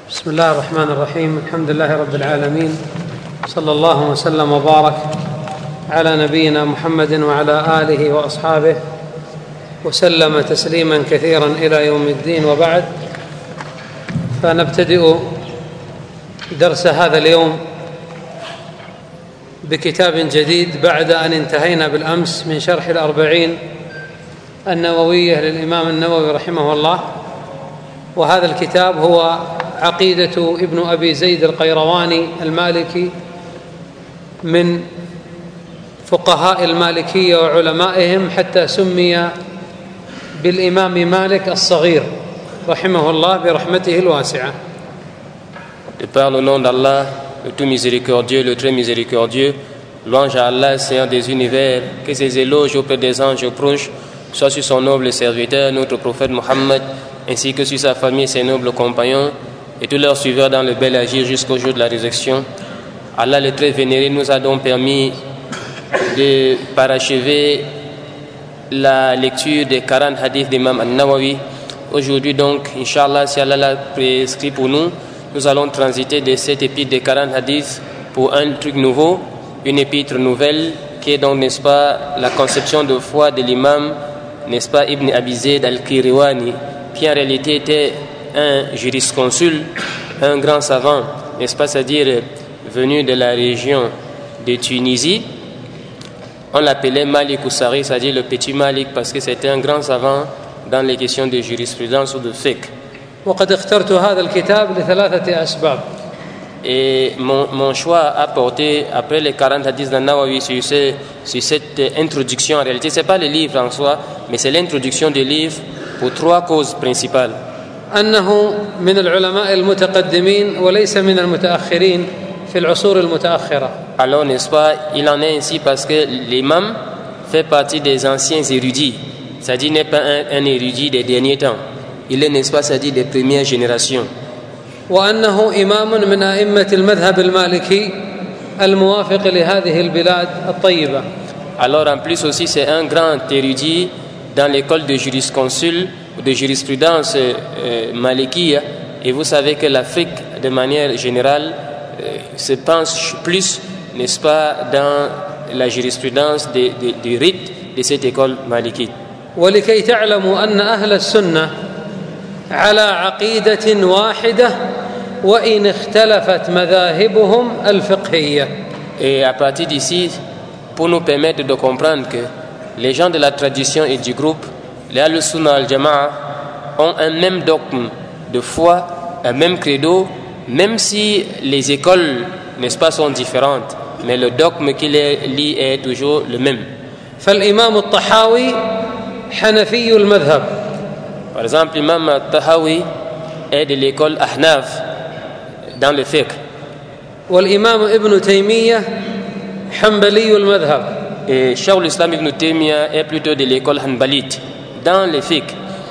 بسم الله الرحمن الرحيم. الحمد لله رب العالمين، صلى الله وسلم وبارك على نبينا محمد وعلى آله وأصحابه وسلم تسليما كثيرا إلى يوم الدين، وبعد. فنبتدئ درس هذا اليوم بكتاب جديد بعد أن انتهينا بالأمس من شرح الأربعين النووية للإمام النووي رحمه الله. وهذا الكتاب هو عقيدة ابن أبي زيد القيرواني المالكي من فقهاء المالكية وعلمائهم، حتى سمي بالإمام مالك الصغير رحمه الله برحمته الواسعة. De par le nom d'Allah, le tout miséricordieux, le très miséricordieux, louange à Allah, Seigneur des univers, que ses éloges auprès des anges proches soient sur son noble serviteur, notre prophète Mohammed, ainsi que sur sa famille et ses nobles compagnons, et tous leurs suiveurs dans le bel agir jusqu'au jour de la résurrection. Allah le très vénéré nous a donc permis de parachever la lecture des 40 hadiths d'Imam An-Nawawi. Aujourd'hui donc, Inch'Allah, si Allah l'a prescrit pour nous, nous allons transiter de cet épître des 40 hadiths pour un truc nouveau, une épître nouvelle, qui est donc, n'est-ce pas, la conception de foi de l'imam, n'est-ce pas, Ibn Abi Zayd al-Qirawani, qui en réalité était un jurisconsulte, un grand savant, n'est-ce pas, c'est-à-dire venu de la région de Tunisie. On l'appelait Malik Oussari, c'est-à-dire le petit Malik, parce que c'était un grand savant dans les questions de jurisprudence ou de fiqh. وقد اخترت هذا الكتاب لثلاثة أسباب. Et mon choix a porté, après les 40 hadiths d'An-Nawawi, sur cette introduction. En réalité, ce n'est pas le livre en soi, mais c'est l'introduction du livre pour trois causes principales. أنه من العلماء المتقدمين وليس من المتأخرين في العصور المتأخرة. Alors, n'est-ce pas, il en est ainsi parce que l'imam fait partie des anciens érudits, c'est-à-dire n'est pas un érudit des derniers temps. Il est, n'est-ce pas, c'est-à-dire des premières générations. وأنه إمام من أئمة المذهب المالكي الموافق لهذه البلاد الطيبة. Alors, en plus aussi, c'est un grand érudit dans l'école de jurisconsulte ou de jurisprudence malikiya. Et vous savez que l'Afrique, de manière générale, se penche plus, n'est-ce pas, dans la jurisprudence des rites de cette école malikite. ولكي تعلموا أن أهل السنة على عقيدة واحدة وإن اختلفت مذاهبهم الفقهية. Et à partir d'ici, pour nous permettre de comprendre que les gens de la tradition et du groupe, les Ahl-Sunnah al-Jama'a, ont un même dogme de foi, un même credo, même si les écoles, n'est-ce pas, sont différentes, mais le dogme qui les lie est toujours le même. فالإمام الطحاوي حنفي المذهب. Par exemple, l'imam al-Tahawi est de l'école Ahnaf dans le fiqh. والإمام ابن تيمية حنبلي المذهب. Et Cheikh al-Islam ibn Taymiyyah est plutôt de l'école Hanbalite dans le fiqh.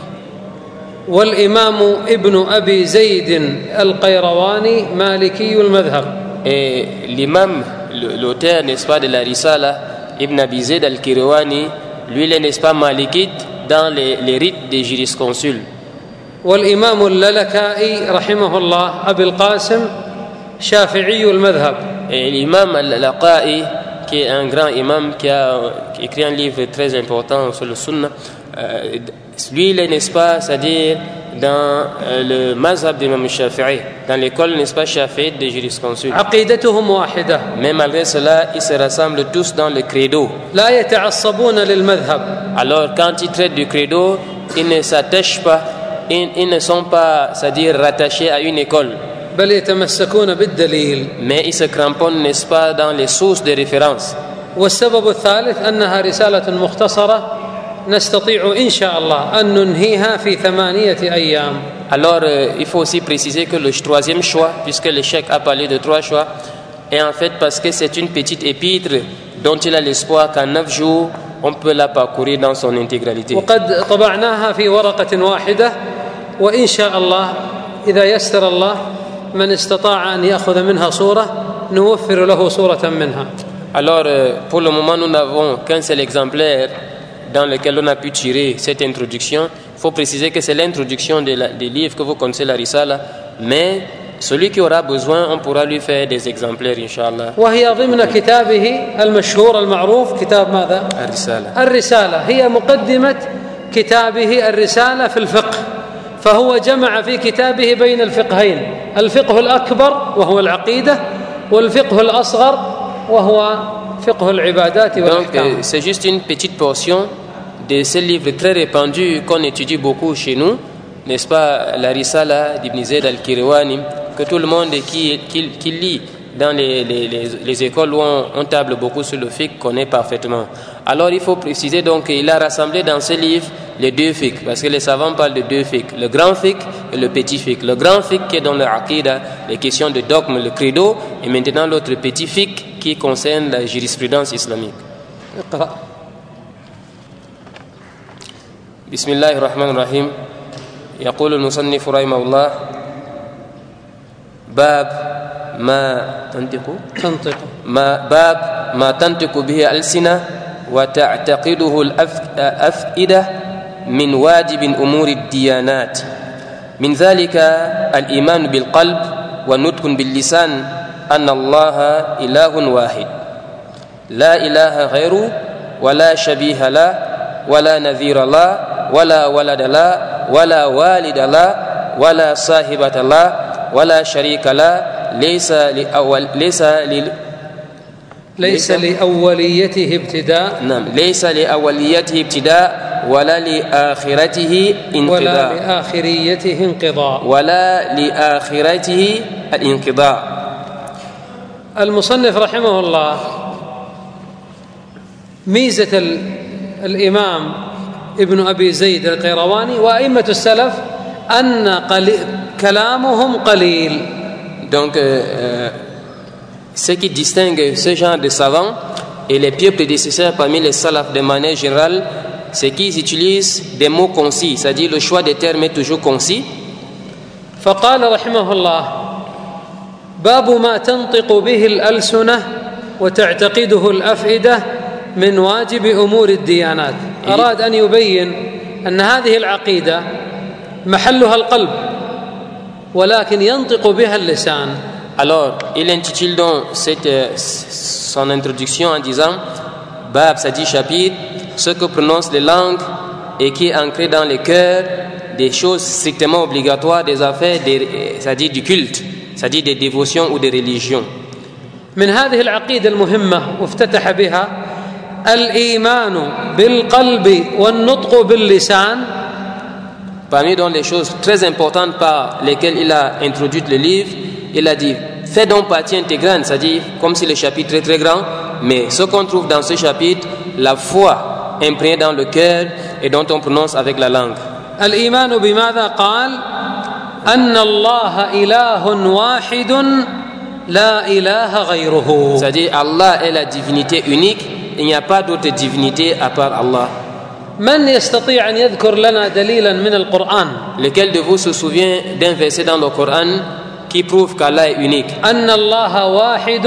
والإمام ابن أبي زيد القيرواني مالكي المذهب. Et l'imam, l'auteur, n'est-ce pas, de la Risala, Ibn Abi Zayd al-Qirawani, lui, il est, n'est-ce pas, malikite dans les rites des jurisconsuls. والإمام اللالكائي رحمه الله أبي القاسم شافعي المذهب. Et l'imam al-Laqai, qui est un grand imam qui a écrit un livre très important sur le sunna, lui, il est, n'est-ce pas, c'est-à-dire dans le mazhab d'imam Shafi'i, dans l'école, n'est-ce pas, Shafi'ite des jurisconsuls. عقيدتهم واحدة. Mais malgré cela, ils se rassemblent tous dans le credo. لا يتعصبون للمذهب. Alors, quand ils traitent du credo, ils ne s'attachent pas, ils ne sont pas, c'est-à-dire rattachés à une école. بل يتمسكون بالدليل. Mais ils se cramponnent, n'est-ce pas, dans les sources de référence. والسبب الثالث أنها رسالة مختصرة نستطيع إن شاء الله أن ننهيها في 8 أيام. Alors, il faut aussi préciser que le troisième choix, puisque le cheikh a parlé de 3 choix, est en fait parce que c'est une petite épître dont il a l'espoir qu'en 9 jours, on peut la parcourir dans son intégralité. وقد طبعناها في ورقة واحدة وإن شاء الله إذا يسر الله من استطاع أن يأخذ منها صورة نوفر له صورة منها. Alors, pour le moment, nous n'avons qu'un seul exemplaire dans lequel on a pu tirer cette introduction. Il faut préciser que c'est l'introduction des livres que vous connaissez, la Risala, mais celui qui aura besoin, on pourra lui faire des exemplaires, Inch'Allah. وهي ضمن كتابه المشهور المعروف كتاب ماذا؟ الرسالة هي مقدمة كتابه الرسالة في الفقه، فهو جمع في كتابه بين الفقهين، الفقه الأكبر وهو العقيدة والفقه الأصغر وهو فقه العبادات والأحكام. Donc c'est juste une petite portion de ce livre très répandu qu'on étudie beaucoup chez nous, n'est-ce pas, la Risala d'Ibn Zayd al-Qirawani, que tout le monde qui lit dans les écoles où on table beaucoup sur le fiqh connaît parfaitement. Alors il faut préciser donc qu'il a rassemblé dans ce livre les deux fiqh, parce que les savants parlent de deux fiqh, le grand fiqh et le petit fiqh. Le grand fiqh qui est dans le aqida, les questions de dogme, le credo, et maintenant l'autre petit fiqh qui concerne la jurisprudence islamique. بسم الله الرحمن الرحيم. يقول المصنف رحمه الله: باب ما تنطق به الألسنة وتعتقده الأفئدة من واجب أمور الديانات، من ذلك الإيمان بالقلب والنطق باللسان أن الله إله واحد لا إله غيره ولا شبيه له ولا نذير له ولا ولد له ولا والد له ولا صاحبة له ولا شريك له، ليس لأوليته ابتداء. نعم، ليس لأوليته ابتداء ولا لآخرته انقضاء ولا لآخرته الانقضاء. المصنف رحمه الله ميزة الإمام ابن أبي زيد القيرواني وأئمة السلف أن كلامهم قليل. Donc ce qui distingue ce genre de savants et les pieux prédécesseurs parmi les salafs de manière générale, c'est qu'ils utilisent des mots concis, c'est-à-dire le choix des termes est toujours concis. فقال رحمه الله: باب ما تنطق به الألسنة وتعتقده الأفئدة من واجب أمور الديانات. أراد أن يبين أن هذه العقيدة محلها القلب ولكن ينطق بها اللسان. Alors, il intitule donc son introduction en disant Bab, c'est-à-dire chapitre, ce que prononcent les langues et qui est ancré dans les cœurs, des choses strictement obligatoires, des affaires, c'est-à-dire du culte, c'est-à-dire des dévotions ou des religions. من هذه العقيدة المهمة وافتتح بها الإيمان بالقلب والنطق باللسان. Parmi donc les choses très importantes par lesquelles il a introduit le livre, il a dit fait donc partie intégrante, c'est-à-dire comme si le chapitre est très grand, mais ce qu'on trouve dans ce chapitre, la foi imprégnée dans le cœur et dont on prononce avec la langue. الإيمان بماذا قال؟ أن الله إله واحد لا إله غيره. C'est-à-dire Allah est la divinité unique, il n'y a pas d'autre divinité à part Allah. من يستطيع أن يذكر لنا دليلا من القرآن؟ Lequel de vous se souvient d'un verset dans le Coran qui prouve qu'Allah est unique? أن الله واحد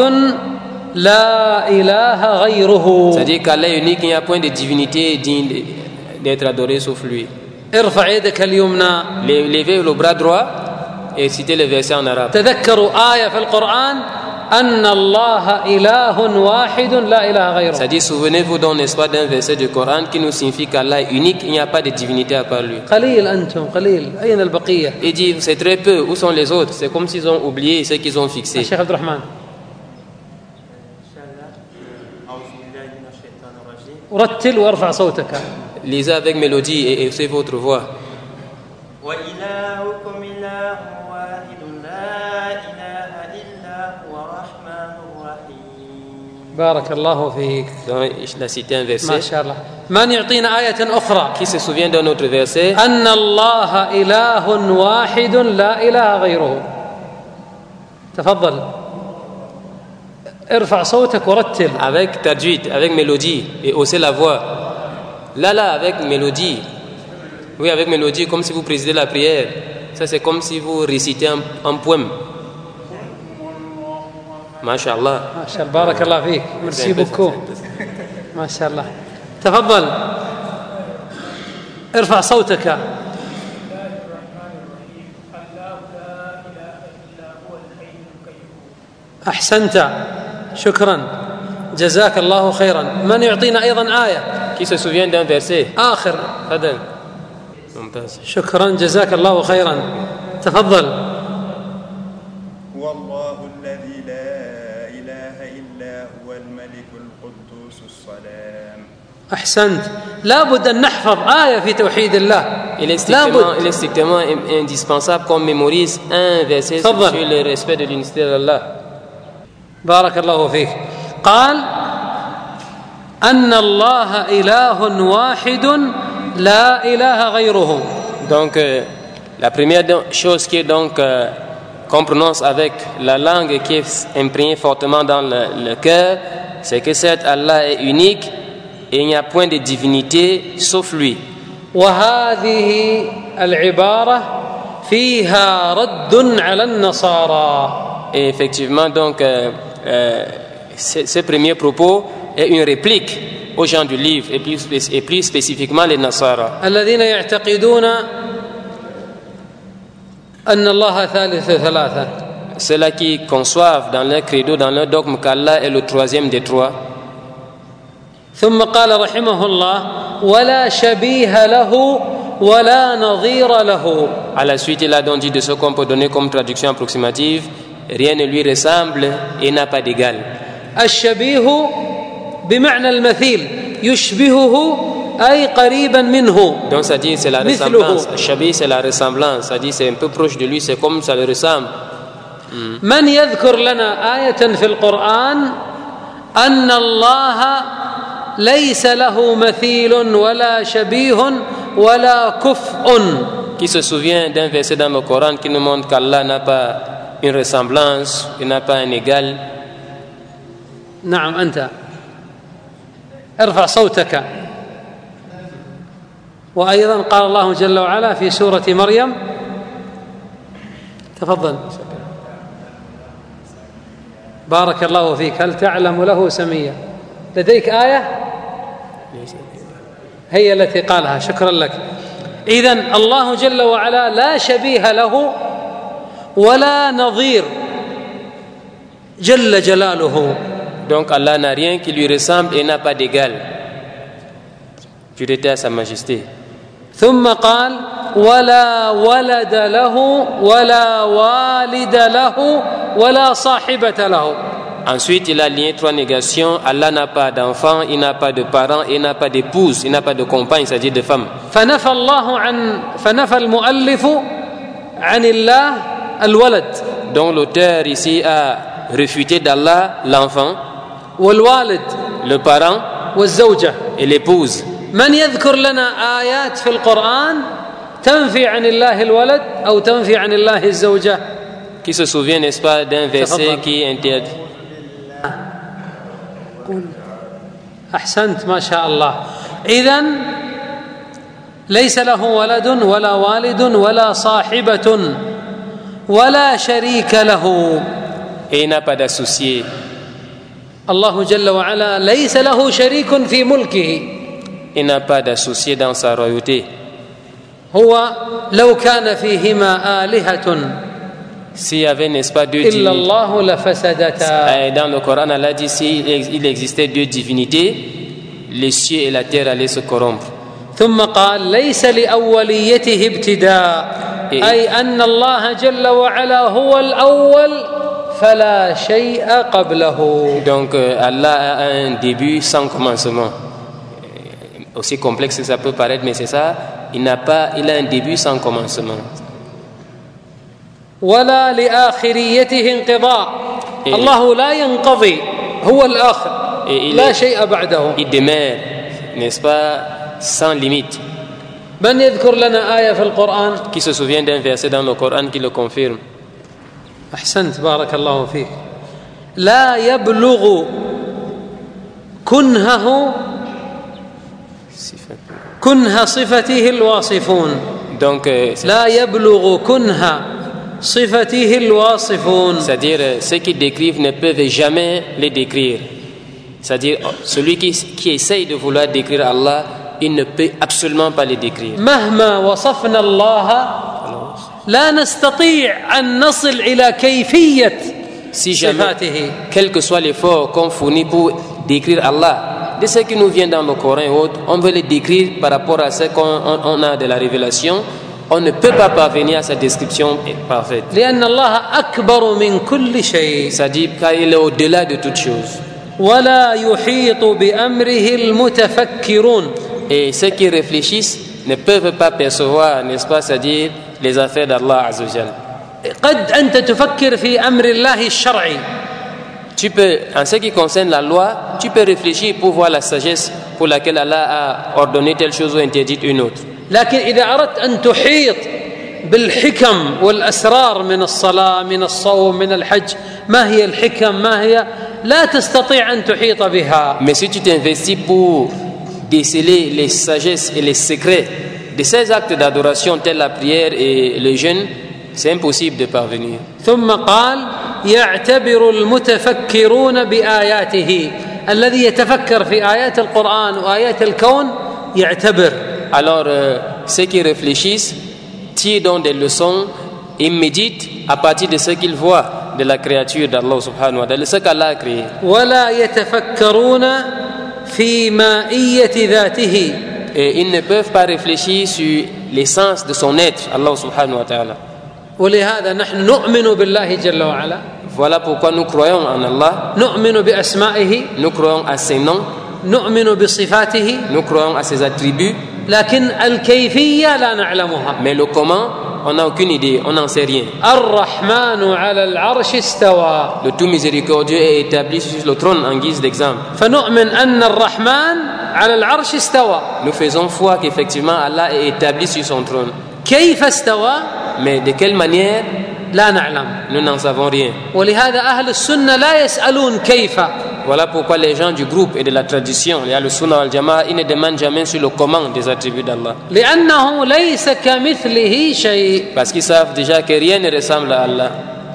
لا إله غيره. C'est-à-dire qu'Allah est unique, il n'y a point de divinité digne d'être adoré sauf lui. ارفع يدك اليمنى. Levez le bras droit et citez le verset en arabe. تذكروا آية في القرآن أن الله إله واحد لا إله غيره. C'est-à-dire, souvenez-vous donc, n'est-ce pas, d'un verset du Coran qui nous signifie qu'Allah est unique, il n'y a pas de divinité à part lui. قليل أنتم قليل أين البقية؟ Il dit, c'est très peu, où sont les autres? C'est comme s'ils ont oublié ce qu'ils ont fixé. الشيخ عبد الرحمن. رتل وارفع صوتك. Lisez avec mélodie et élevez votre voix. وإلهكم إله واحد لا إله إلا هو الرحمن الرحيم. بارك الله فيك. Je l'ai cité un verset. ما شاء الله. من يعطينا آية أخرى؟ Qui se souvient d'un autre verset? أن الله إله واحد لا إله غيره. تفضل. ارفع صوتك ورتل. Avec tajwid, avec mélodie et hausser la voix. Là, avec mélodie. Oui, avec mélodie, comme si vous présidez la prière. Ça, c'est comme si vous récitez un poème. MashaAllah. MashaAllah. بارك الله فيك. Merci beaucoup. ما شاء الله. تفضل. ارفع صوتك. أحسنت شكرا جزاك الله خيرا. من يعطينا أيضا آية؟ Qui se souvient d'un verset? آخر. Fadel. شكرا جزاك الله خيرا. تفضل. هو الله الذي لا إله إلا هو الملك القدوس السلام. أحسنت. لابد أن نحفظ آية في توحيد الله. Il est strictement indispensable qu'on mémorise un verset sur le respect de l'unicité d'Allah. بارك الله فيك. قال أن الله إله واحد لا إله غيره. Donc la première chose qui est donc qu'on prononce avec la langue qui est imprégnée fortement dans le cœur, c'est que cet Allah est unique et il n'y a point de divinité sauf lui. وهذه العبارة فيها رد على النصارى. Et effectivement donc ce premier propos est une réplique aux gens du livre et plus spécifiquement les Nasara. الذين يعتقدون أن الله ثالث ثلاثة. Ceux-là qui conçoivent dans leur credo, dans leur dogme qu'Allah est le troisième des trois. ثم قال رحمه الله ولا شبيه له ولا نظير له. À la suite, il a donc dit de ce qu'on peut donner comme traduction approximative, rien ne lui ressemble et n'a pas d'égal. الشبيه بمعنى المثيل يشبهه أي قريبا منه. Donc ça dit c'est la ressemblance. Shabi c'est la ressemblance. Ça dit c'est un peu proche de lui, c'est comme ça le ressemble. من يذكر لنا آية في القرآن أن الله ليس له مثيل ولا شبيه ولا كفء. Qui se souvient d'un verset dans le Coran qui nous montre qu'Allah n'a pas une ressemblance, il n'a pas un égal. نعم أنت ارفع صوتك. وأيضا قال الله جل وعلا في سورة مريم. تفضل. بارك الله فيك. هل تعلم له سميا؟ لديك آية هي التي قالها. شكرا لك. إذن الله جل وعلا لا شبيه له ولا نظير جل جلاله. Donc Allah n'a rien qui lui ressemble et n'a pas d'égal. Purité à sa majesté. ثم قال ولا ولد له ولا والد له ولا صاحبة له. Ensuite, il a lié trois négations. Allah n'a pas d'enfant, il n'a pas de parents, il n'a pas d'épouse, il n'a pas de compagne, c'est-à-dire de femme. فنفى المؤلف عن الله الولد. Donc l'auteur ici a refuté d'Allah l'enfant, والوالد, le parent, والزوجة, et l'épouse. من يذكر لنا آيات في القرآن تنفي عن الله الولد أو تنفي عن الله الزوجة؟ Qui se souvient, n'est-ce pas, d'un verset qui interdit? أحسنت ما شاء الله. إذن ليس له ولد ولا والد ولا صاحبة ولا شريك له. Et il n'a pas d'associé. الله جل وعلا ليس له شريك في ملكه. Il n'a pas d'associé dans sa royauté. هو لو كان فيهما آلهة S'il y avait, n'est-ce pas, deux إلا divinités. الله لفسدتا. Dans le Coran, Allah dit s'il existait deux divinités, les cieux et la terre allaient se corrompre. ثم قال ليس لأوليته ابتداء أي أن الله جل وعلا هو الأول فلا شيء قبله. Donc Allah a un début sans commencement. Aussi complexe que ça peut paraître, mais c'est ça. Il a un début sans commencement. ولا لآخريته انقضاء. الله لا ينقضي هو الآخر لا شيء بعده. Il demeure, n'est-ce pas, sans limite. من يذكر لنا آية في القرآن؟ Qui se souvient d'un verset dans le Coran qui le confirme? أحسنت بارك الله فيك. لا يبلغ كنه صفته الواصفون. Donc لا يبلغ كنه صفته الواصفون. c'est-à-dire ceux qui décrivent ne peuvent jamais les décrire. C'est-à-dire celui qui essaye de vouloir décrire Allah, il ne peut absolument pas les décrire. مهما وصفنا الله لا نستطيع أن نصل إلى كيفية si jamais, صفاته. quel que soit l'effort qu'on fournit pour décrire Allah, de ce qui nous vient dans le Coran et autres, on veut les décrire par rapport à ce qu'on a de la révélation, on ne peut pas parvenir à cette description parfaite. لأن الله أكبر من كل شيء C'est-à-dire qu'il est au-delà de toute chose. ولا يحيط بأمره المتفكرون. Et ceux qui réfléchissent ne peuvent pas percevoir, n'est-ce pas, c'est-à-dire les affaires d'Allah Azza wa Jal. قد أنت تفكر في أمر الله الشرعي Tu peux, en ce qui concerne la loi, tu peux réfléchir pour voir la sagesse pour laquelle Allah a ordonné telle chose ou interdit une autre. لكن إذا أردت أن تحيط بالحكم والأسرار من الصلاة من الصوم من الحج ما هي الحكم ما هي لا تستطيع أن تحيط بها. Mais si tu t'investis pour déceler les sagesses et les secrets de ces actes d'adoration tels la prière et le jeûne, c'est impossible de parvenir. ثم قال يعتبر المتفكرون بآياته. الذي يتفكر في آيات القرآن وآيات الكون يعتبر. Alors, ceux qui réfléchissent tirent donc des leçons et méditent à partir de ce qu'ils voient de la créature d'Allah subhanahu wa ta'ala, de ce qu'Allah a créé. ولا يتفكرون في مائية ذاته. Et ils ne peuvent pas réfléchir sur l'essence de son être, Allah subhanahu wa ta'ala. ولهذا نحن نؤمن بالله جل وعلا. Voilà pourquoi nous croyons en Allah, نؤمن بأسمائه. nous croyons à ses noms, نؤمن بصفاته. nous croyons à ses attributs, لكن الكيفية لا نعلمها. mais le comment, on n'a aucune idée, on n'en sait rien. الرحمن على العرش استوى. Le tout miséricordieux est établi sur le trône en guise d'exemple. فنؤمن أن الرحمن على العرش استوى. Nous faisons foi qu'effectivement Allah est établi sur son trône. كيف استوى؟ Mais de quelle manière, لا نعلم. nous n'en savons rien. ولهذا أهل السنة لا يسألون كيف. Voilà pourquoi les gens du groupe et de la tradition, il y a le Sunnah al-Jama'a, ils ne demandent jamais sur le comment des attributs d'Allah. لأنه ليس كمثله شيء. Parce qu'ils savent déjà que rien ne ressemble à Allah.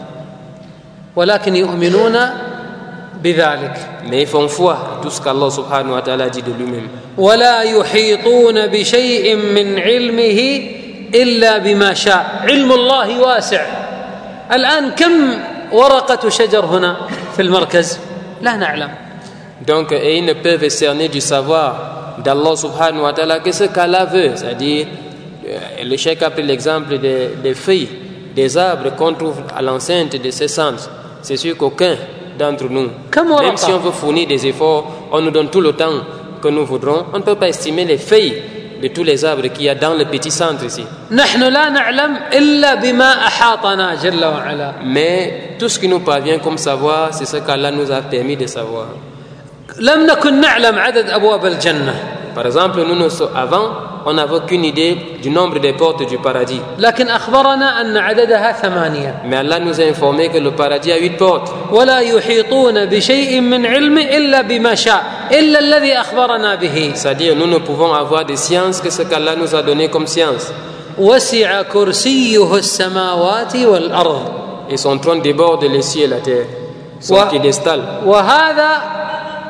ولكن يؤمنون بذلك. Mais ils font foi à tout ce qu'Allah subhanahu wa ta'ala dit de lui-même. ولا يحيطون بشيء من علمه إلا بما شاء. علم الله واسع. الآن كم ورقة شجر هنا في المركز؟ لا نعلم. Donc, et ils ne peuvent cerner du savoir d'Allah subhanahu wa ta'ala que ce qu'Allah veut. C'est-à-dire, le cheikh a pris l'exemple des feuilles, des arbres qu'on trouve à l'enceinte de ces centres. C'est sûr qu'aucun d'entre nous, même si on veut fournir des efforts, on nous donne tout le temps que nous voudrons, on ne peut pas estimer les feuilles de tous les arbres qu'il y a dans le petit centre ici. نحن لا نعلم إلا بما أحاطنا جل وعلا. Mais tout ce qui nous parvient comme savoir, c'est ce qu'Allah nous a permis de savoir. لم نكن نعلم عدد أبواب الجنة. Par exemple, avant, on n'avait aucune idée du nombre des portes du paradis. لكن أخبرنا أن عددها 8. Mais Allah nous a informé que le paradis a 8 portes. ولا يحيطون بشيء من علمه إلا بما شاء إلا الذي أخبرنا به. C'est-à-dire, nous ne pouvons avoir des sciences que ce qu'Allah nous a donné comme science. وسع كرسيه السماوات والأرض. Et son trône déborde les cieux et la terre. Son piédestal. وهذا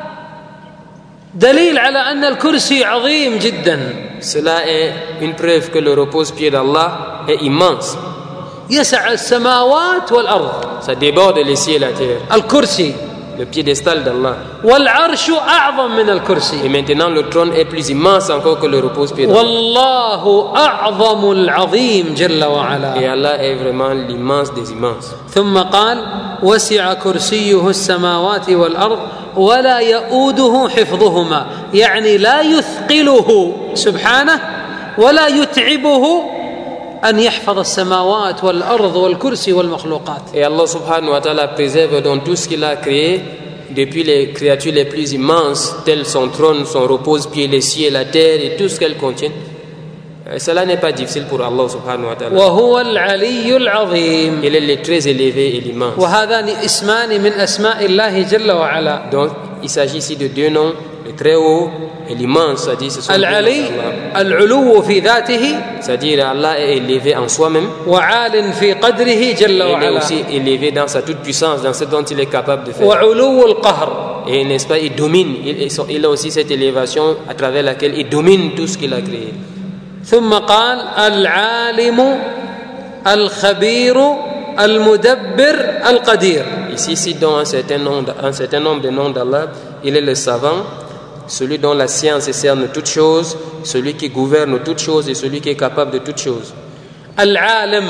دليل على أن الكرسي عظيم جدا. Cela est une preuve que le repose-pied d'Allah est immense. يسع السماوات والأرض. Ça déborde les cieux et la terre. الكرسي. Le piédestal d'Allah. والعرش أعظم من الكرسي. Et maintenant le trône est plus immense encore que le repose-pied d'Allah. والله أعظم العظيم جل وعلا. Et Allah est vraiment l'immense des immenses. ثم قال وسع كرسيه السماوات والأرض ولا يؤوده حفظهما. يعني لا يثقله سبحانه ولا يتعبه أن يحفظ السماوات والأرض والكرسي والمخلوقات. Et Allah subhanahu wa ta'ala préserve dans tout ce qu'il a créé, depuis les créatures les plus immenses, telles son trône, son repose-pied, les cieux, la terre et tout ce qu'elle contient. Cela n'est pas difficile pour Allah subhanahu wa ta'ala. وهو العلي العظيم. Il est le très élevé et l'immense. وهذان اسمان من أسماء الله جل وعلا. Donc, il s'agit ici de deux noms, le très haut et l'immense, c'est-à-dire ce sont العلي العلو في ذاته. C'est-à-dire Allah est élevé en soi-même. وعال في قدره جل Il est وعلا. aussi élevé dans sa toute puissance, dans ce dont il est capable de faire. وعلو القهر. Et n'est-ce pas, il domine, il a aussi cette élévation à travers laquelle il domine tout ce qu'il a créé. ثم قال العالم الخبير المدبر القدير. Ici, citons un certain nombre de noms d'Allah. Il est le savant, celui dont la science cerne toutes choses, celui qui gouverne toutes choses et celui qui est capable de toutes choses. العالم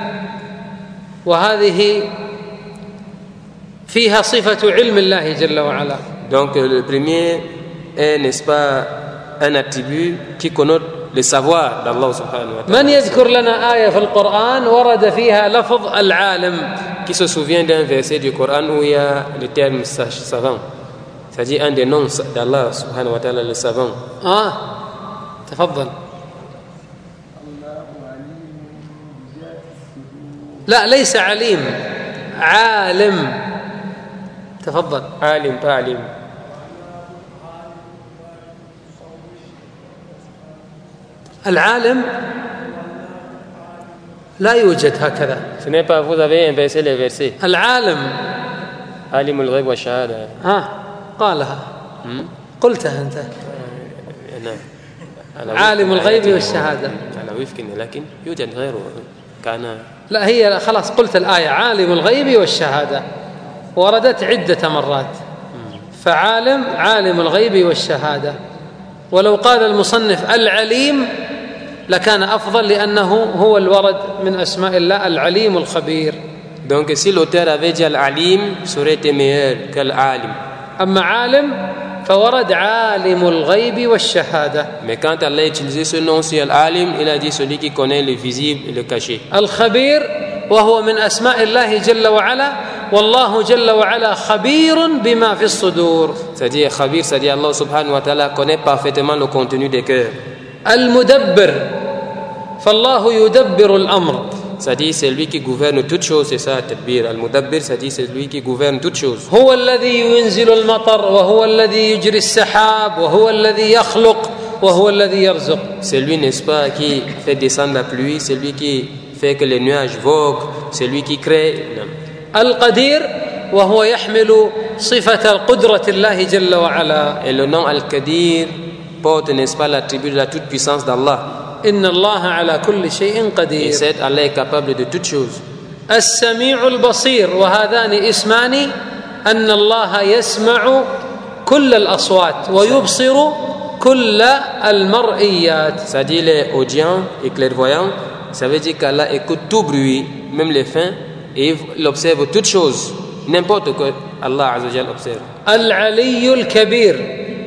وهذه فيها صفة علم الله جل وعلا. Donc le premier est, n'est-ce pas, un attribut qui connote le savoir d'Allah subhanahu wa ta'ala. من يذكر لنا آية في القرآن ورد فيها لفظ العالم؟ Qui se souvient d'un verset du Coran où il y a le terme savant, c'est-à-dire un des noms d'Allah subhanahu wa ta'ala, le savant. تفضل. لا ليس عليم، عالم. تفضل. عالم pas alim. العالم لا يوجد هكذا. Ce n'est pas, vous avez inversé les versets. العالم عالم الغيب والشهادة. قالها. قلتها أنت. نعم. عالم الغيب والشهادة. على وفق لكن يوجد غيره كان. لا هي خلاص قلت الآية عالم الغيب والشهادة وردت عدة مرات. فعالم عالم الغيب والشهادة. ولو قال المصنف العليم لكان أفضل لأنه هو الورد من أسماء الله العليم الخبير. Donc si l'auteur avait dit al-alim, ça aurait été meilleur qu'al-alim. أما عالم فورد عالم الغيب والشهادة. Mais quand Allah a utilisé ce nom sur al-alim, il a dit celui qui connaît le visible et le caché. الخبير وهو من أسماء الله جل وعلا والله جل وعلا خبير بما في الصدور. C'est-à-dire khabir, c'est-à-dire Allah subhanahu wa ta'ala connaît parfaitement le contenu des cœurs. المدبر فالله يدبر الأمر. C'est-à-dire c'est lui qui gouverne toutes choses, c'est ça tadbir. Al-mudabbir, c'est-à-dire c'est lui qui gouverne toutes choses. هو الذي ينزل المطر وهو الذي يجري السحاب وهو الذي يخلق وهو الذي يرزق. C'est lui, n'est-ce pas, qui fait descendre la pluie, c'est lui qui fait que les nuages voguent, c'est lui qui crée. القدير وهو يحمل صفة القدرة الله جل وعلا. Et le nom Al-Qadir porte, n'est-ce pas, l'attribut de la toute-puissance d'Allah. إن الله على كل شيء Et قدير. c'est Allah est capable de toutes choses. السميع البصير وهذان اسمان أن الله يسمع كل الأصوات ويبصر كل المرئيات. C'est-à-dire les audients et clairvoyants, ça veut dire qu'Allah écoute tout bruit, même les fins, et il observe toutes choses, n'importe quoi Allah Azza wa Jalla observe. العلي الكبير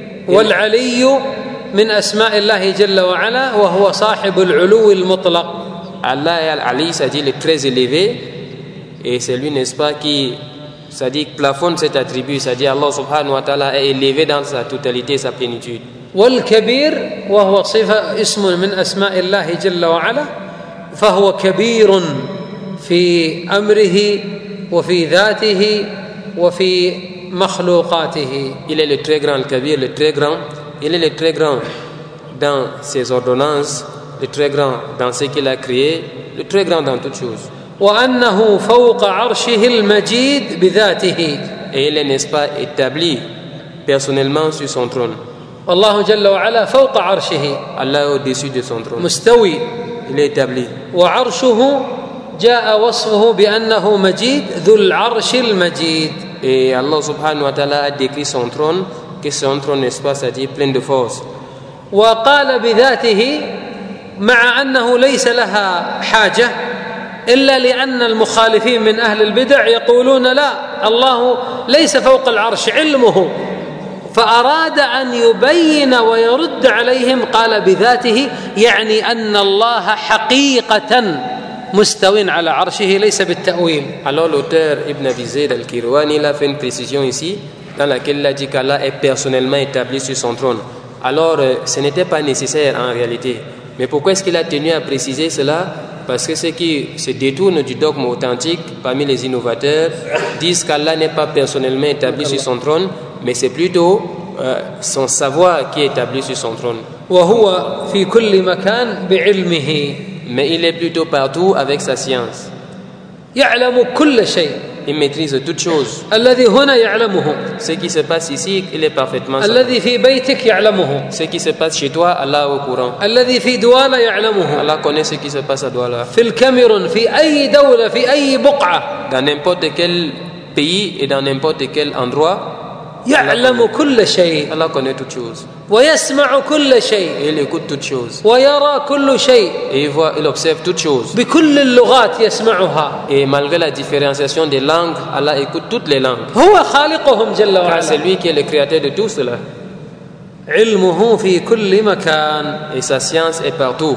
والعلي من أسماء الله جل وعلا وهو صاحب العلو المطلق. Allah est Al-Ali, c'est-à-dire le très élevé, et c'est lui, n'est-ce pas, qui, c'est-à-dire plafonne cet attribut, c'est-à-dire Allah subhanahu wa ta'ala est élevé dans sa totalité, sa plénitude. والكبير وهو صفة اسم من أسماء الله جل وعلا فهو كبير في أمره وفي ذاته وفي مخلوقاته. Il est le très grand, le kabir, le très grand. Il est le très grand dans ses ordonnances, le très grand dans ce qu'il a créé, le très grand dans toutes choses. وأنه فوق عرشه المجيد بذاته. Et il est, n'est-ce pas, établi personnellement sur son trône. والله جل وعلا فوق عرشه. Allah est au-dessus de son trône. مستوي. Il est établi. وعرشه جاء وصفه بأنه مجيد ذو العرش المجيد. Et Allah subhanahu wa ta'ala a décrit son trône, que son trône, n'est-ce pas, c'est-à-dire plein de force. وقال بذاته مع أنه ليس لها حاجة إلا لأن المخالفين من أهل البدع يقولون لا الله ليس فوق العرش علمه، فأراد أن يبين ويرد عليهم قال بذاته يعني أن الله حقيقة مستو على عرشه ليس بالتأويل. Alors l'auteur Ibn Abi Zayd al-Kirwani il a fait une précision ici dans laquelle il a dit qu'Allah est personnellement établi sur son trône. Alors ce n'était pas nécessaire en réalité. Mais pourquoi est-ce qu'il a tenu à préciser cela? Parce que ceux qui se détournent du dogme authentique parmi les innovateurs disent qu'Allah n'est pas personnellement établi sur son trône, mais c'est plutôt son savoir qui est établi sur son trône. وهو في كل مكان بعلمه. Mais il est plutôt partout avec sa science. يعلم كل شيء. Il maîtrise toutes choses. الذي هنا يعلمه. Ce qui se passe ici, il est parfaitement savant. الذي في بيتك يعلمه. Ce qui se passe chez toi, Allah est au courant. الذي في دوالا يعلمه. Allah connaît ce qui se passe à Douala. في الكاميرون في أي دولة في أي بقعة. Dans n'importe quel pays et dans n'importe quel endroit, يعلم كل شيء Allah connaît toutes choses. ويسمع كل شيء Et il écoute toutes choses. ويرى كل شيء Et il voit, il observe toutes choses. بكل اللغات يسمعها. Et malgré la différenciation des langues, Allah écoute toutes les langues. هو خالقهم جل Car c'est وعلا. lui qui est le créateur de tout cela. علمه في كل مكان. Et sa science est partout.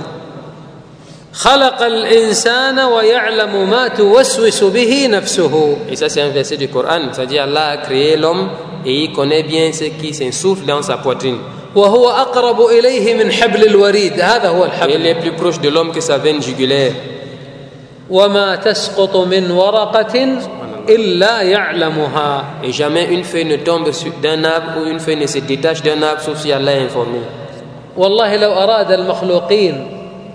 خلق الإنسان ويعلم ما توسوس به نفسه. Et ça, c'est un verset du Coran. C'est-à-dire Allah a créé l'homme et il connaît bien ce qui s'insuffle dans sa poitrine. وهو أقرب إليه من حبل الوريد. هذا هو Et il الحبل. est plus proche de l'homme que sa veine jugulaire. وما تسقط من ورقة إلا يعلمها. Et jamais une feuille ne tombe d'un arbre ou une feuille ne se détache d'un arbre sauf si Allah est informé. والله لو أراد المخلوقين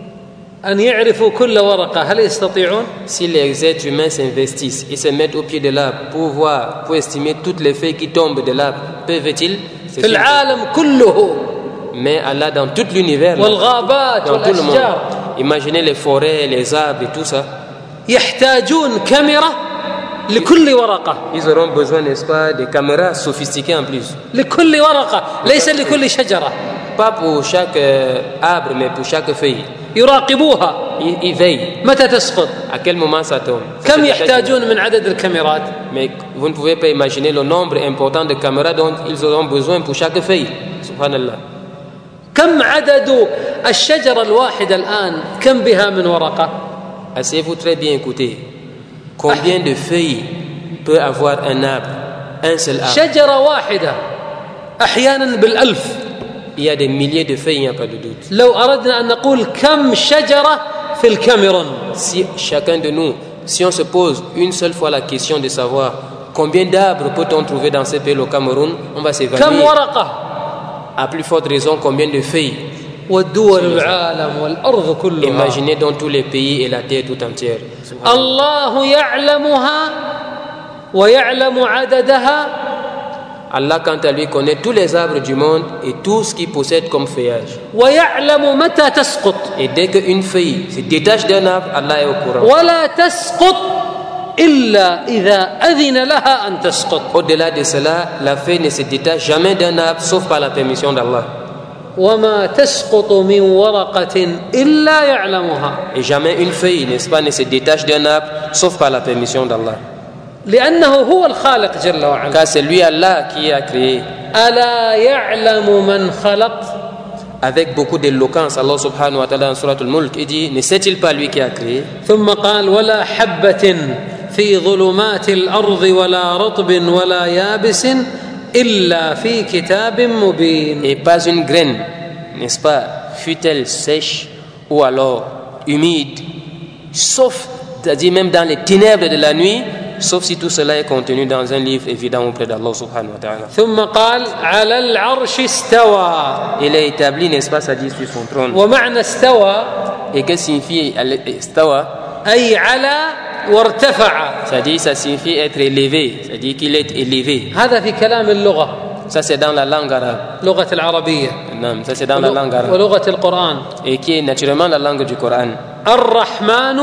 أن يعرفوا كل ورقة هل يستطيعون؟ Si les êtres humains s'investissent et se mettent au pied de l'arbre pour voir, pour estimer toutes les feuilles qui tombent de l'arbre, peuvent-ils? في العالم كله. Mais Allah dans tout l'univers, والغابات dans tout le monde. والأشجار Imaginez les forêts, les arbres et tout ça. يحتاجون كاميرا لكل ورقة. Ils auront besoin, n'est-ce pas, de caméras sophistiquées en plus. لكل ورقة ليس لكل شجرة. Pas pour chaque arbre, mais pour chaque feuille. يراقبوها Ils veillent. متى تسقط. À quel moment ça tombe? كم يحتاجون من عدد الكاميرات؟ Mais vous ne pouvez pas imaginer le nombre important de caméras dont ils auront besoin pour chaque feuille. Subhanallah. كم عدد الشجرة الواحدة الآن كم بها من ورقة؟ Asseyez-vous très bien, écoutez. Combien de feuilles peut avoir un arbre? Un seul arbre. شجرة واحدة أحيانا بالألف. Il y a des milliers de feuilles, il n'y a pas de doute. لو أردنا أن نقول كم شجرة في الكاميرون. Si chacun de nous, si on se pose une seule fois la question de savoir combien d'arbres peut-on trouver dans ce pays, au Cameroun, on va كم s'évaluer. ورقة. À plus forte raison, combien de feuilles? والدول والعالم والأرض كلها. Imaginez dans tous les pays et la terre tout entière. الله يعلمها ويعلم عددها. Allah, quant à lui, connaît tous les arbres du monde et tout ce qu'il possède comme feuillage. ويعلم متى تسقط. Et dès qu'une feuille se détache d'un arbre, Allah est au courant. ولا تسقط إلا إذا أذن لها أن تسقط. Au-delà de cela, la feuille ne se détache jamais d'un arbre sauf par la permission d'Allah. وما تسقط من ورقة إلا يعلمها. Et jamais une feuille, n'est-ce pas, ne se détache d'un arbre sauf par la permission d'Allah. لأنه هو الخالق جل وعلا. Car c'est lui Allah qui a créé. ألا يعلم من خلق. Avec beaucoup d'éloquence, Allah subhanahu wa ta'ala dans Surat al-Mulk, il dit, ne sait-il pas lui qui a créé? ثم قال ولا حبة في ظلمات الأرض ولا رطب ولا يابس إلا في كتاب مبين. Et pas une graine, n'est-ce pas, fût-elle sèche ou alors humide, sauf, c'est-à-dire même dans les ténèbres de la nuit, sauf si tout cela est contenu dans un livre évident auprès d'Allah subhanahu wa ta'ala. ثم قال على العرش استوى. Il est établi, n'est-ce pas, ça dit sur son trône. ومعنى استوى Et qu'est-ce que signifie istawa? أي على وارتفع. C'est-à-dire, ça signifie être élevé, c'est-à-dire qu'il est élevé. هذا في كلام اللغة. Ça c'est dans la langue arabe. لغة العربية. Non, ça c'est dans la langue arabe. ولغة القرآن. Et qui est naturellement la langue du Coran. الرحمن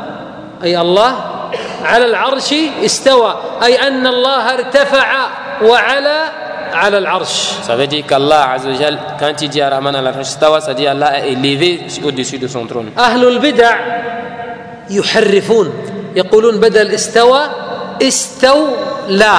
أي الله على العرش استوى أي أن الله ارتفع وعلى على العرش. Ça veut dire qu'Allah Azza wa Jal, quand il dit Ar-Rahman al-Arsh istawa, ça dit Allah est élevé au-dessus de son trône. أهل البدع يحرفون يقولون بدل استوى استولى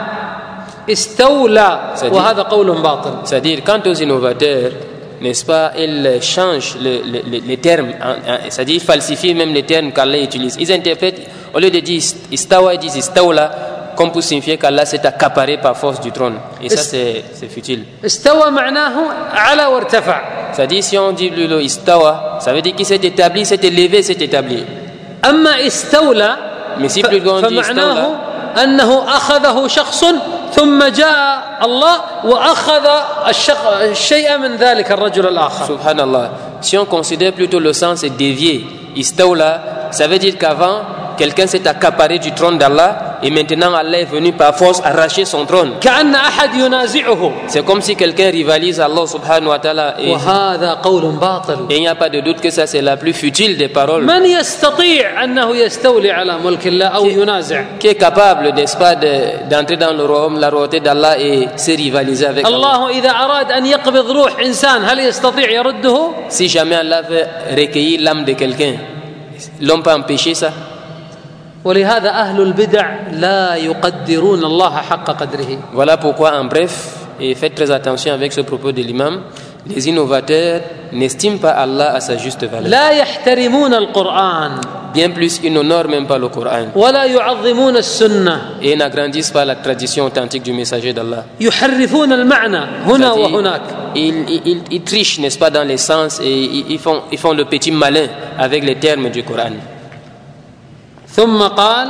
استولى وهذا قول باطل. C'est-à-dire quant aux innovateurs, n'est-ce pas, ils changent les termes, c'est-à-dire ils falsifient même les termes qu'Allah utilise. Ils interprètent, au lieu de dire istawa, ils disent istawla, comme pour signifier qu'Allah s'est accaparé par force du trône. Et ça c'est futile. استوى معناه على وارتفع. C'est-à-dire si on dit le istawa, ça veut dire qu'il s'est établi, s'est élevé, s'est établi. أما استولى فمعناه أنه أخذه شخص ثم جاء الله وأخذ الشيء من ذلك الرجل الآخر. Subhanallah. Si on considère plutôt le sens dévié, istawla, ça veut dire qu'avant, quelqu'un s'est accaparé du trône d'Allah Et maintenant, Allah est venu par force arracher son trône. كأن أحد ينازعه. C'est comme si quelqu'un rivalise Allah subhanahu wa ta'ala. Et وهذا قول باطل. il n'y a pas de doute que ça, c'est la plus futile des paroles. من يستطيع أنه يستولي على ملك الله أو ينازع؟ Qui est capable, n'est-ce pas, d'entrer dans le royaume, la royauté d'Allah et se rivaliser avec Allah. الله إذا أراد أن يقبض روح إنسان هل يستطيع يرده؟ Si jamais Allah veut recueillir l'âme de quelqu'un, l'homme peut empêcher ça. ولهذا أهل البدع لا يقدرون الله حق قدره. Voilà pourquoi, en bref, et faites très attention avec ce propos de l'imam, les innovateurs n'estiment pas Allah à sa juste valeur. لا يحترمون القرآن. Bien plus, ils n'honorent même pas le Coran. ولا يعظمون السنة. Et n'agrandissent pas la tradition authentique du messager d'Allah. يحرفون المعنى هنا وهناك. Ils trichent, n'est-ce pas, dans les sens et ils font le petit malin avec les termes du Coran. ثم قال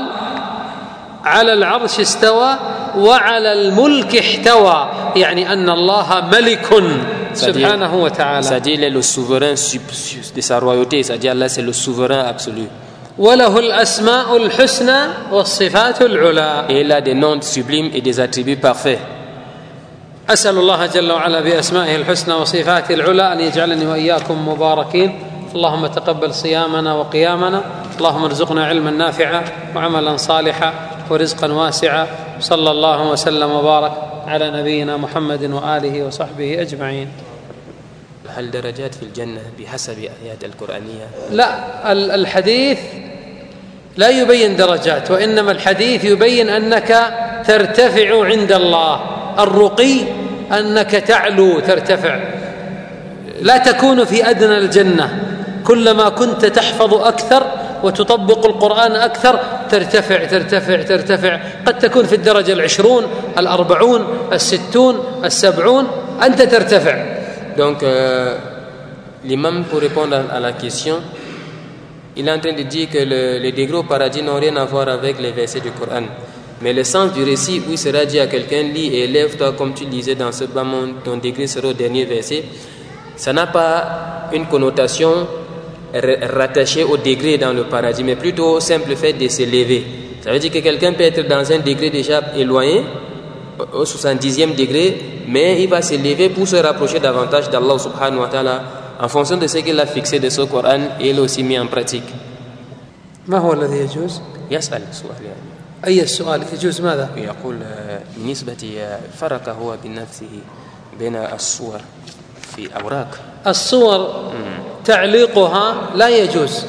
على العرش استوى وعلى الملك احتوى يعني أن الله ملك سبحانه وتعالى. C'est-à-dire il est le souverain de sa royauté, c'est-à-dire Allah c'est le souverain absolu. وله الأسماء الحسنى والصفات العلى. Et il a des noms sublimes et des attributs parfaits. أسأل الله جل وعلا بأسمائه الحسنى وصفاته العلى أن يجعلني وإياكم مباركين. اللهم تقبل صيامنا وقيامنا. اللهم ارزقنا علما نافعا وعملا صالحا ورزقا واسعا. صلى الله وسلم وبارك على نبينا محمد وآله وصحبه أجمعين. هل درجات في الجنة بحسب آيات القرآنية؟ لا، الحديث لا يبين درجات، وإنما الحديث يبين أنك ترتفع عند الله. الرقي أنك تعلو ترتفع، لا تكون في أدنى الجنة. كلما كنت تحفظ أكثر وتطبق القرآن أكثر ترتفع ترتفع ترتفع. قد تكون في الدرجة 20 40 60 70 أنت ترتفع. Donc, l'imam, pour répondre à la question, il est en train de dire que les degrés au paradis n'ont rien à voir avec les versets du Coran. Mais le sens du récit où il sera dit à quelqu'un, lis et élève-toi comme tu lisais dans ce bas monde, ton degré sera au dernier verset, ça n'a pas une connotation rattachée au degré dans le paradis, mais plutôt au simple fait de s'élever. Ça veut dire que quelqu'un peut être dans un degré déjà éloigné, au 70e degré, mais il va s'élever pour se rapprocher davantage d'Allah subhanahu wa ta'ala en fonction de ce qu'il a fixé de ce Coran et il a aussi mis en pratique. ما هو الذي يجوز؟ يسأل السؤال يعني. أي السؤال يجوز ماذا؟ يقول بالنسبة فرق هو بنفسه بين الصور في أوراق. الصور تعليقها لا يجوز.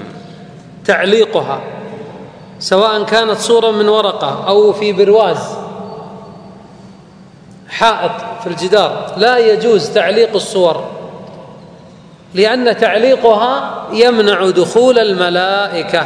تعليقها سواء كانت صورة من ورقة أو في برواز حائط في الجدار لا يجوز تعليق الصور، لأن تعليقها يمنع دخول الملائكة.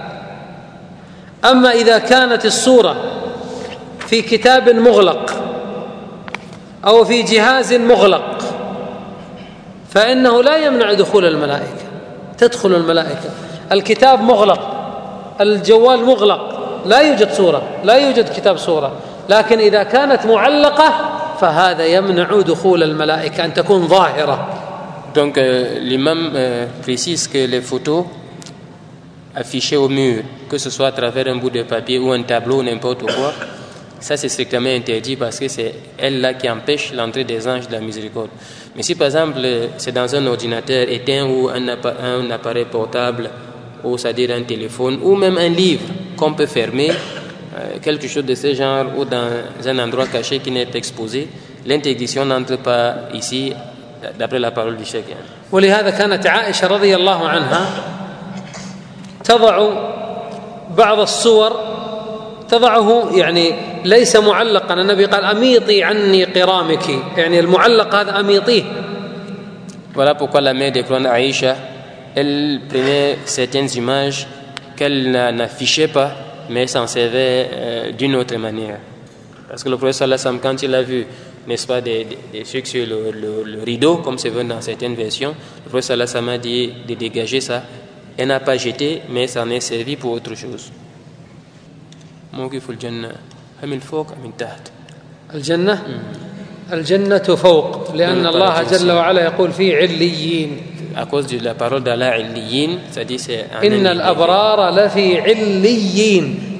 أما إذا كانت الصورة في كتاب مغلق أو في جهاز مغلق فإنه لا يمنع دخول الملائكة، تدخل الملائكة. الكتاب مغلق، الجوال مغلق، لا يوجد صورة، لا يوجد كتاب صورة. لكن إذا كانت معلقة فهذا يمنع دخول الملائكة أن تكون ظاهرة. Donc l'imam précise que les photos affichées au mur, que ce soit à travers un bout de papier ou un tableau, n'importe quoi, ça c'est strictement interdit parce que c'est elle-là qui empêche l'entrée des anges de la miséricorde. Mais si par exemple c'est dans un ordinateur éteint ou un appareil portable, ou c'est-à-dire un téléphone, ou même un livre qu'on peut fermer, quelque chose de ce genre, ou dans un endroit caché qui n'est pas exposé, l'interdiction n'entre pas ici d'après la parole du cheikh. ولهذا كانت عائشة رضي الله عنها تضع بعض الصور تضعه يعني ليس معلقا. النبي قال أميطي عني قرامك، يعني المعلق هذا أميطيه. Voilà pourquoi la mère des prophètes Aïcha, elle prenait certaines images qu'elle n'affichait pas, mais s'en servait d'une autre manière. Parce que le prophète sallallahu alayhi wa sallam, quand il a vu, n'est-ce pas, des trucs sur le rideau, comme c'est venu dans certaines versions, le prophète sallallahu alayhi wa sallam a dit de dégager ça. Elle n'a pas jeté, mais ça en est servi pour autre chose. موقف الجنة هم من فوق أم من تحت؟ الجنة الجنة فوق، لأن الله جل وعلا يقول في عليين. À cause de la parole d'Allah, عليين, c'est-à-dire c'est إن الأبرار لفي عليين.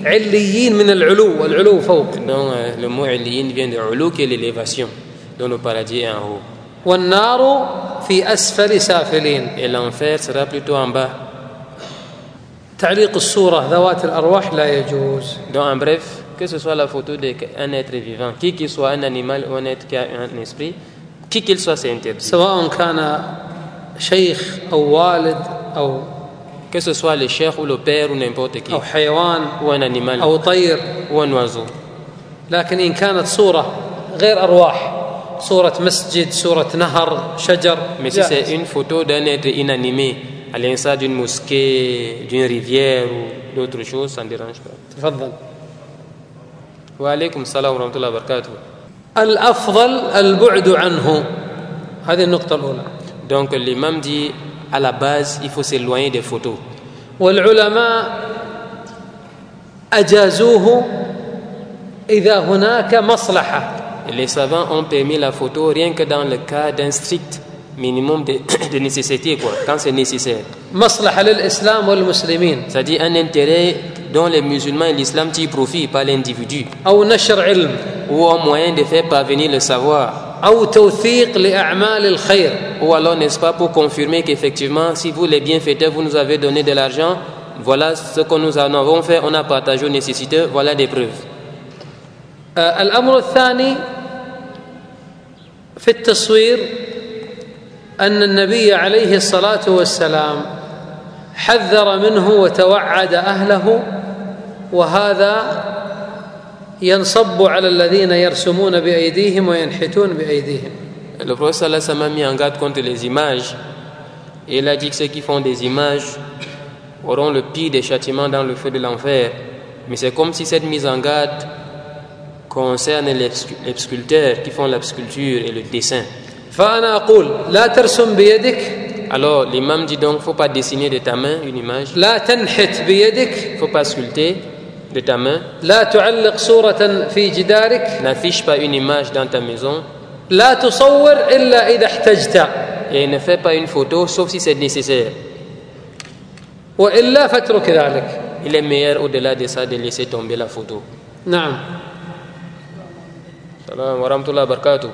عليين من العلو فوق. Donc le mot Aliyin vient de Ulu qui est l'élévation, dont le paradis est en haut. والنار في أسفل سافلين. Et l'enfer sera plutôt en bas. تعليق الصورة ذوات الأرواح لا يجوز. Donc en bref, que ce soit la photo d'un être vivant, qui qu'il soit, un animal ou un être qui a un esprit, qui qu'il soit, c'est interdit. سواء كان شيخ أو والد أو Que ce soit le cheikh ou le père ou n'importe qui, أو حيوان ou un animal أو طير. ou un oiseau. لكن إن كانت صورة غير أرواح، صورة مسجد، صورة نهر، شجر. Mais si c'est une photo d'un être inanimé, à l'instar d'une mosquée, d'une rivière ou d'autres choses, ça ne dérange pas. تفضل. Wa alaykum salam wa rahmatullahi wa barakatuh. الأفضل البعد عنه. هذه النقطة الأولى. Donc l'imam dit, à la base, il faut s'éloigner des photos. والعلماء أجازوه إذا هناك مصلحة. Et les savants ont permis la photo rien que dans le cas d'un strict minimum de nécessité, quoi, quand c'est nécessaire. مصلحة للإسلام والمسلمين. C'est-à-dire un intérêt dont les musulmans et l'islam tirent profit, pas l'individu. أو نشر علم. Ou un moyen de faire parvenir le savoir. أو توثيق لأعمال الخير. Ou alors, n'est-ce pas, pour confirmer qu'effectivement, si vous les bienfaiteurs, vous nous avez donné de l'argent, voilà ce que nous en avons fait, on a partagé aux nécessiteux, voilà des preuves. الأمر الثاني في التصوير أن النبي عليه الصلاة والسلام حذر منه وتوعد أهله، وهذا ينصب على الذين يرسمون بأيديهم وينحتون بأيديهم. Le prophète sallallahu alayhi wa sallam a mis en garde contre les images, et il a dit que ceux qui font des images auront le pire des châtiments dans le feu de l'enfer. Mais c'est comme si cette mise en garde concerne les sculpteurs qui font la sculpture et le dessin. فأنا أقول لا ترسم بيدك. Alors l'imam dit donc, il ne faut pas dessiner de ta main une image. لا تنحت بيدك. Il ne faut pas sculpter de ta main. لا تعلق صورة في جدارك. N'affiche pas une image dans ta maison. لا تصور إلا إذا احتجت. Et ne fais pas une photo sauf si c'est nécessaire. وإلا فاترك ذلك. Il est meilleur au-delà de ça de laisser tomber la photo. نعم. Salam wa rahmatullahi wa barakatuh.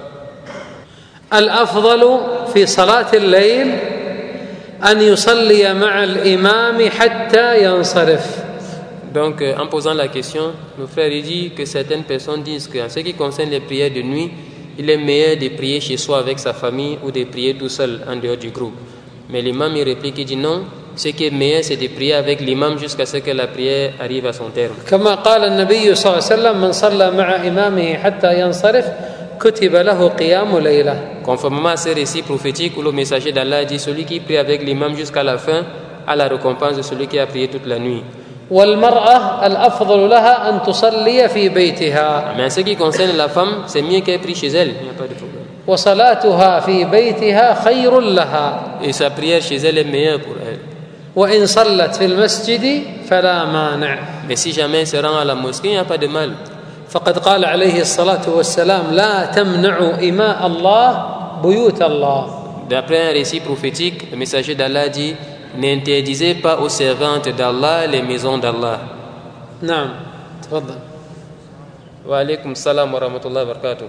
الأفضل في صلاة الليل أن يصلي مع الإمام حتى ينصرف. Donc, en posant la question, le frère dit que certaines personnes disent qu'en ce qui concerne les prières de nuit, il est meilleur de prier chez soi avec sa famille ou de prier tout seul en dehors du groupe. Mais l'imam il réplique et dit non, ce qui est meilleur c'est de prier avec l'imam jusqu'à ce que la prière arrive à son terme. كما قال النبي صلى الله عليه وسلم من صلى مع إمامه حتى ينصرف كتب له قيام ليلة. Conformément à ce récit prophétique où le messager d'Allah dit celui qui prie avec l'imam jusqu'à la fin a la récompense de celui qui a prié toute la nuit. والمرأة الأفضل لها أن تصلي في بيتها. Mais en ce qui concerne la femme, c'est mieux qu'elle prie chez elle, il n'y a pas de problème. وصلاتها في بيتها خير لها. Et sa prière chez elle est meilleure pour elle. وإن صلت في المسجد فلا مانع. Mais si jamais elle se rend à la mosquée, il n'y a pas de mal. فقد قال عليه الصلاة والسلام لا تمنعوا إماء الله بيوت الله. D'après un récit prophétique, le messager d'Allah dit n'interdisez pas aux servantes d'Allah les maisons d'Allah. نعم تفضل. وعليكم السلام ورحمة الله وبركاته.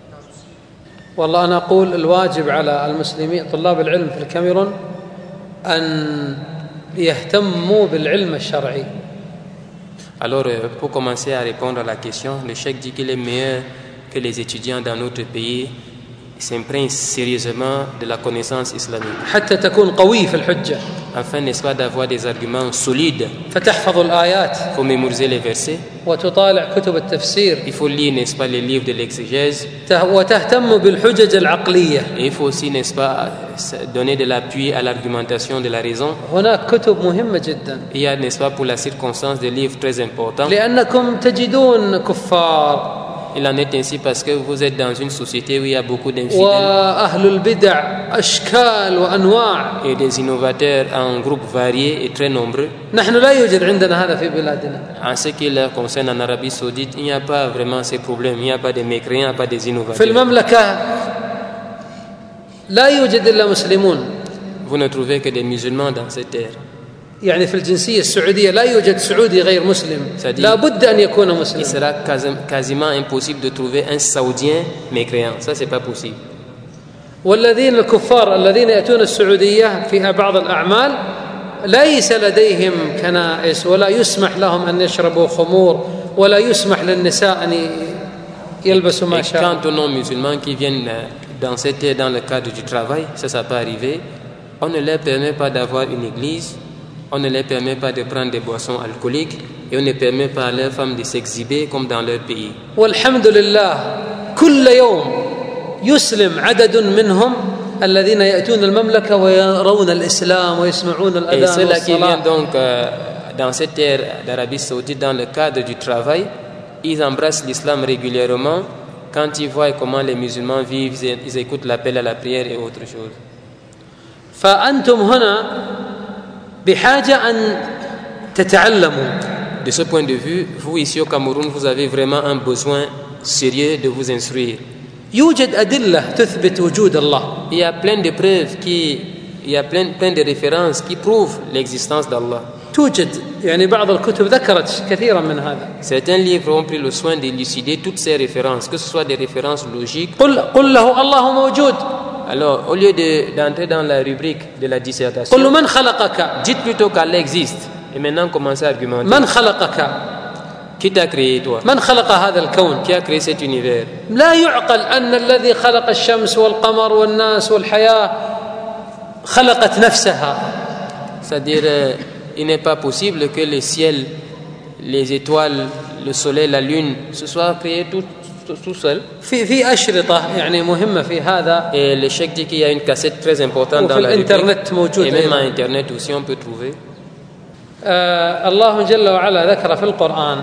والله أنا أقول الواجب على المسلمين طلاب العلم في الكاميرون أن يهتموا بالعلم الشرعي. Alors, pour commencer à répondre à la question, le cheikh dit qu'il est meilleur que les étudiants dans notre pays s'imprègnent sérieusement de la connaissance islamique. حتى تكون قوي في الحجة. Afin, n'est-ce pas, d'avoir des arguments solides. فتحفظ الآيات. Il faut mémoriser les versets. وتطالع كتب التفسير. Il faut lire, n'est-ce pas, les livres de l'exégèse. وتهتم بالحجج العقلية. Et il faut aussi, n'est-ce pas, donner de l'appui à l'argumentation de la raison. هناك كتب مهمة جدا. Il y a, n'est-ce pas, pour la circonstance, des livres très importants. لأنكم تجدون كفار. Il en est ainsi parce que vous êtes dans une société où il y a beaucoup d'infidèles وأهل البدع أشكال وأنواع. et des innovateurs en groupes variés et très nombreux. نحن لا يوجد عندنا هذا في بلادنا. En ce qui leur concerne en Arabie Saoudite, il n'y a pas vraiment ces problèmes. Il n'y a pas de mécréants, il n'y a pas des في innovateurs. المملكة لا يوجد إلا مسلمون. Vous ne trouvez que des musulmans dans cette terre. يعني في الجنسية السعودية لا يوجد سعودي غير مسلم لا بد أن يكون مسلم. Il sera quasiment impossible de trouver un Saoudien mécréant. Ça, c'est pas possible. والذين الكفار الذين يأتون السعودية فيها بعض الأعمال ليس لديهم كنائس ولا يسمح لهم أن يشربوا خمور ولا يسمح للنساء أن يلبسوا ما شاء. Quant aux non-musulmans qui viennent danser dans le cadre du travail, ça peut arriver. On ne leur permet pas d'avoir une église, on ne leur permet pas de prendre des boissons alcooliques et on ne permet pas à leurs femmes de s'exhiber comme dans leur pays. والحمد لله كل يوم يسلم عدد منهم الذين يأتون المملكة ويرون الإسلام ويسمعون الأذان والصلاة. Et ceux-là qui viennent donc dans cette terre d'Arabie Saoudite dans le cadre du travail, ils embrassent l'islam régulièrement. Quand ils voient comment les musulmans vivent, ils écoutent l'appel à la prière et autre chose. فأنتم هنا بحاجة أن تتعلموا. De ce point de vue, vous ici au Cameroun, vous avez vraiment un besoin sérieux de vous instruire. يوجد أدلة تثبت وجود الله. Il y a plein de preuves il y a plein de références qui prouvent l'existence d'Allah. توجد يعني بعض الكتب ذكرت كثيرا من هذا. Certains livres ont pris le soin d'élucider toutes ces références, que ce soit des références logiques. قل له الله موجود. Alors, au lieu d'entrer dans la rubrique de la dissertation, قل من خلقك. dites plutôt qu'Allah existe. Et maintenant, commencez à argumenter. من خلقك. Qui t'a créé toi? من خلق هذا الكون؟ Qui a créé cet univers? لا يعقل أن الذي خلق الشمس والقمر والناس والحياة خلقت نفسها. C'est-à-dire, il n'est pas possible que le ciel, les étoiles, le soleil, la lune, se soient créés tout seul. في أشرطة يعني مهمة في هذا. Et le cheikh dit qu'il y a une cassette très importante dans la rubrique. Et même à Internet aussi on peut trouver. الله جل وعلا ذكر في القرآن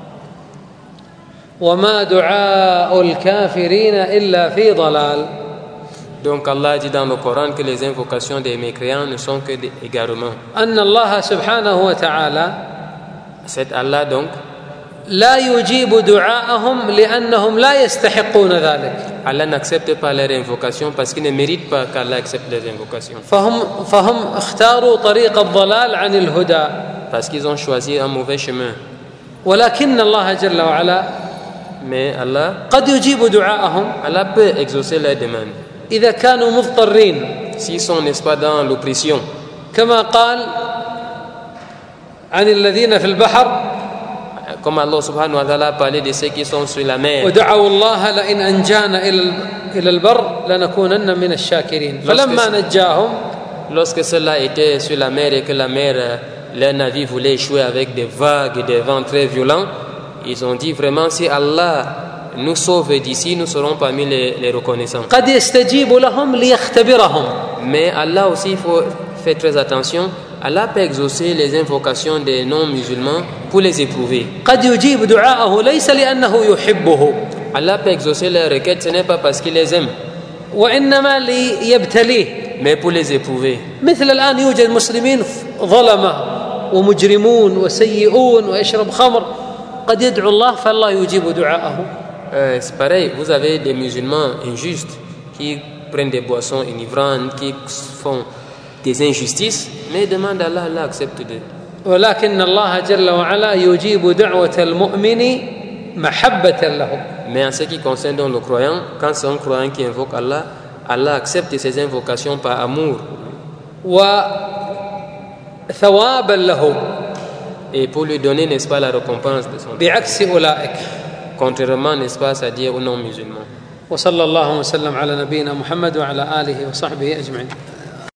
وما دعاء الكافرين إلا في ضلال. Donc Allah dit dans le Coran que les invocations des mécréants ne sont que des égarements. أن الله سبحانه وتعالى C'est Allah donc لا يجيب دعاءهم لأنهم لا يستحقون ذلك. Allah n'accepte pas leurs invocations parce qu'ils ne méritent pas qu'Allah accepte leurs invocations. فهم اختاروا طريق الضلال عن الهدى. Parce qu'ils ont choisi un mauvais chemin. ولكن الله جل وعلا Mais Allah قد يجيب دعاءهم. Allah peut exaucer leurs demandes. إذا كانوا مضطرين. S'ils sont, n'est-ce pas, dans l'oppression. كما قال عن الذين في البحر. Comme Allah subhanahu wa ta'ala a parlé de ceux qui sont sur la mer. ودعوا الله لئن أنجانا إلى البر لنكونن من الشاكرين. فلما نجاهم. Lorsque ceux-là étaient sur la mer et que la mer, leur navire voulait échouer avec des vagues et des vents très violents, ils ont dit vraiment si Allah nous sauve d'ici, nous serons parmi les reconnaissants. قد يستجيب لهم ليختبرهم. Mais Allah aussi, il faut faire très attention. Allah peut exaucer les invocations des non-musulmans pour les éprouver. قد يجيب دعاءه ليس لأنه يحبه. Allah peut exaucer leurs requêtes, ce n'est pas parce qu'il les aime. وإنما ليبتليه. Mais pour les éprouver. مثل الآن يوجد مسلمين ظلمة ومجرمون وسيئون ويشرب خمر قد يدعو الله فالله يجيب دعاءه. C'est pareil, vous avez des musulmans injustes qui prennent des boissons enivrantes, qui font des injustices, mais demandent à Allah, Allah accepte d'eux. ولكن الله جل وعلا يجيب دعوة المؤمن محبة له. Mais en ce qui concerne donc le croyant, quand c'est un croyant qui invoque Allah, Allah accepte ses invocations par amour. وثوابا له. Et pour lui donner, n'est-ce pas, la récompense de son بعكس أولئك. Contrairement, n'est-ce pas, c'est-à-dire aux non-musulmans. وصلى الله وسلم على نبينا محمد وعلى آله وصحبه أجمعين.